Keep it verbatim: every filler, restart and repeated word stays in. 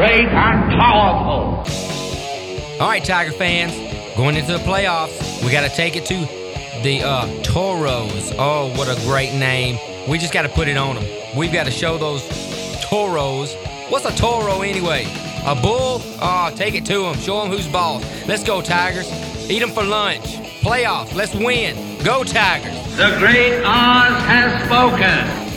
great and powerful. All right, Tiger fans, going into the playoffs, we got to take it to the uh, Toros. Oh, what a great name. We just got to put it on them. We've got to show those Toros. What's a Toro anyway? A bull? Oh, take it to them. Show them who's boss. Let's go, Tigers. Eat them for lunch. Playoffs. Let's win. Go, Tigers. The great Oz has spoken.